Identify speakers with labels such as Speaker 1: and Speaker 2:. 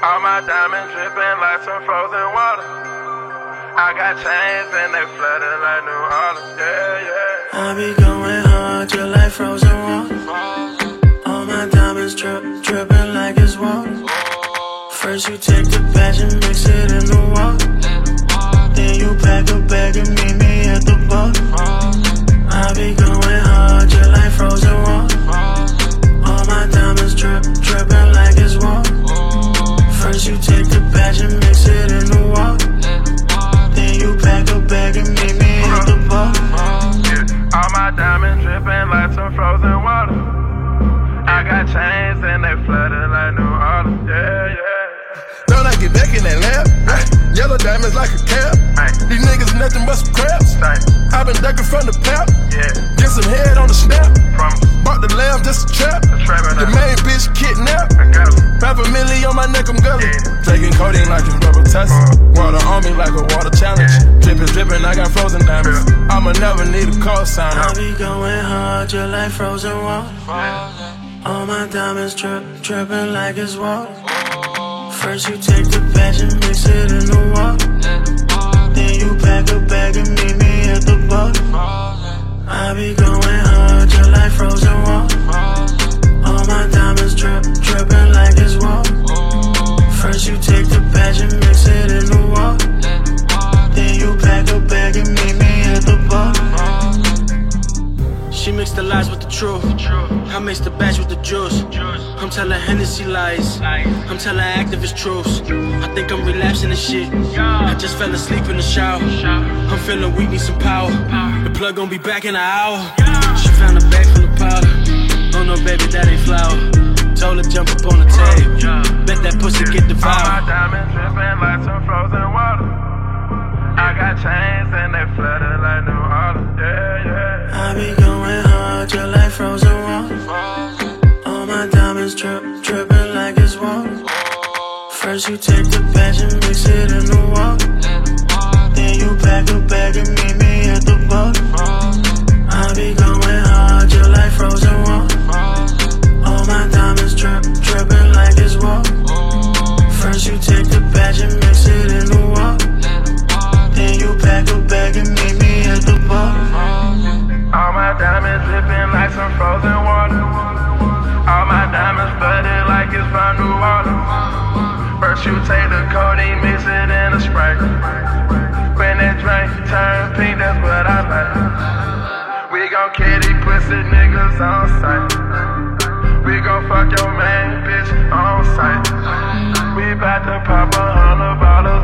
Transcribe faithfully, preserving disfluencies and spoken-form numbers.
Speaker 1: All my diamonds dripping like some frozen water. I got chains and they flooded like New Orleans. Yeah, yeah.
Speaker 2: I be going hard just like frozen water. All my diamonds drip, dripping like it's water. First you take the batch and mix it in the water. Then you pack a bag and meet me at the bar. I be going hard just like frozen water. All my diamonds drip, dripping like it's water. First you take the batch and mix it in the water. Then you pack a bag and meet me at the bar.
Speaker 1: Yeah. All my diamonds dripping like some frozen water. I got chains and they flooded like New Orleans. Yeah, yeah.
Speaker 3: Don't I get back in that lab? Ay. Yellow diamonds like a cap.
Speaker 1: Ay.
Speaker 3: These niggas nothing but some crabs.
Speaker 1: Ay.
Speaker 3: I been ducking from the pap.
Speaker 1: Yeah.
Speaker 3: Get some head on the snap.
Speaker 1: From
Speaker 3: Bought the lamb, just a trap. The
Speaker 1: The
Speaker 3: main bitch kidnapped.
Speaker 1: I got it.
Speaker 3: Half a million on my neck, I'm gully.
Speaker 1: Yeah.
Speaker 3: Taking codeine like it's rubber tussin'.
Speaker 1: Uh.
Speaker 3: Water on me like a water challenge.
Speaker 1: Yeah.
Speaker 3: Drippin', drippin', I got frozen diamonds.
Speaker 1: Yeah.
Speaker 3: I'ma never need a call sign.
Speaker 2: I be going hard just like frozen water. All my diamonds drip, dripping like it's water. First you take the batch and mix it in the water. Then you pack a bag and meet me at the bar. I be going hard just like frozen water. All my diamonds drip, dripping like it's water. First you take the batch and mix it in the water. Then you pack a bag and meet me at the bar. She mixed the lies with the truth. I mixed the batch with the juice. I'm telling Hennessy lies. I'm telling activist truths. I think I'm relapsing this shit. I just fell asleep in the shower. I'm feeling weak, need some power. The plug gon' be back in an hour. She found a bag full of powder. Oh no, baby, that ain't flour. Told her jump up on the table. Bet that pussy get
Speaker 1: All my
Speaker 2: devoured.
Speaker 1: diamonds dripping like some frozen water. I got chains and they flooded like New Orleans. Yeah, yeah.
Speaker 2: I be going hard just like frozen water. All my diamonds drip, dripping like it's water. First you take the batch and mix it in the water. Then you pack a bag and meet me at the bar. I be going hard just like frozen water. All my diamonds drip, dripping like it's water. First you take the batch and mix it in the water. Then you pack a bag and meet me at the bar.
Speaker 1: All my diamonds dripping like some frozen water. All my diamonds flooded like it's from New Orleans. First you take the codeine, mix it in a Sprite. When that drink turn pink, that's what I like. We gon' kill these pussy niggas on sight. We gon' fuck your main bitch on sight. We bout to pop a hundred bottles